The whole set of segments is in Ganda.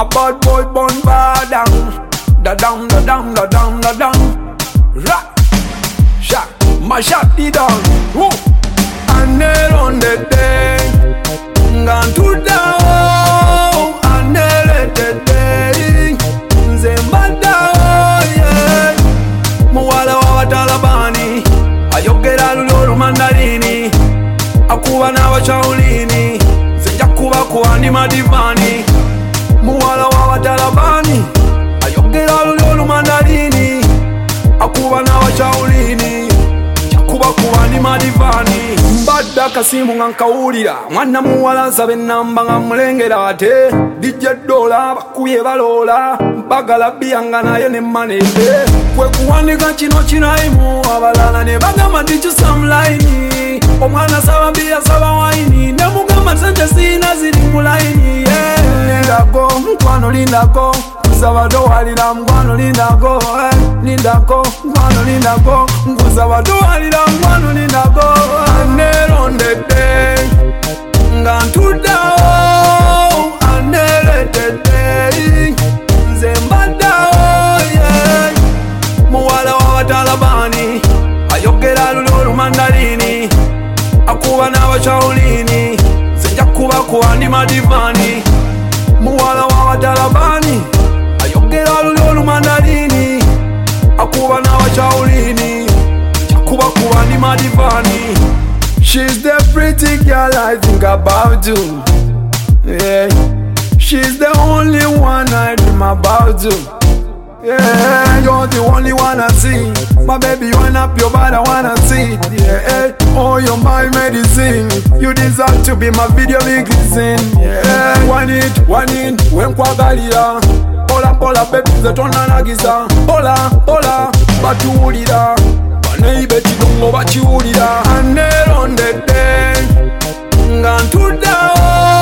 A bad boy born bad down. Da down, da down, da down, da down. Rock, shot, my shot the down. Woo. And they on the day, gone to down. And they the day, Zembada, yeah. Muwala wa Talabani, ayogera lulu mandarini, akuba na wachaulini, sijakuba kuani madivani. Muwala wa Talabani, ayogera lulu mandarini, akuba na wachaulini, sijakuba kuani madivani. Mbadda kasimu ngankawulira, mwana muwala nsabe namba nga mulengera ate. DJ Dola bakuye balola, bagala biyanga naye ne manebe. Kwe kuwanika kino kinaimu, abalala ne bagamba nti kisamulaini. Omwana saba biya saba waini, ne mugamba sente sina ziri mulaini. Lindako, mkwano lindako, kusaba dowalira mkwano lindako. Lindako, mkwano lindako, kusaba dowalira mkwano lindako. Anel on the day, ngantuda o. Anel the day, Zembada o, yeah. Muwala wa Talabani, ayogera lulu mandarini, akuba na wachaulini, sijakuba kuani madivani. Muwala wa Talabani, ayogera lulu mandarini, akuba na wachaulini, sijakuba kuani madivani. She's the pretty girl I think about you, yeah. She's the only one I dream about you, yeah. You're the only one I see. My baby, you wind up your body, I wanna see, yeah. Oh, you're my medicine. You deserve to be my video magazine, yeah. One it, when kwagalia. Pola, pola, baby, zetona nagisa. Pola, pola, batuulira. Baneibe chidongo bachiulira. Anel on the day, ngantuda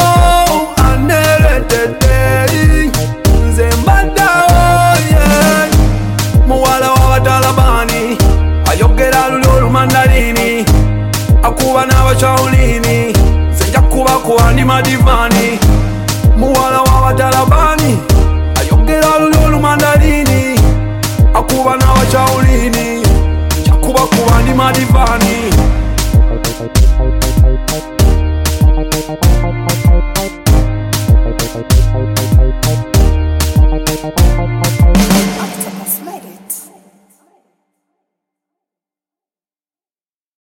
o. Anel the day, Zembada o, yeah. Muwala wa Talabani, ayogera lulu mandarini, akuba na wachaulini, sijakuba kuani madivani. Muwala wa Talabani, ayogera lulu mandarini, akuba na wachaulini, sijakuba kuani madivani.